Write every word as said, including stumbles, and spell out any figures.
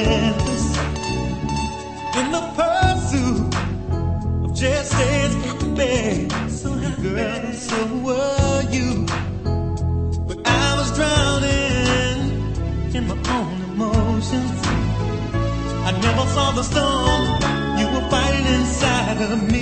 relentless in the pursuit of just as happy. So happy. Girl, so were you. But I was drowning in my own emotions. I never saw the storm you were fighting inside of me.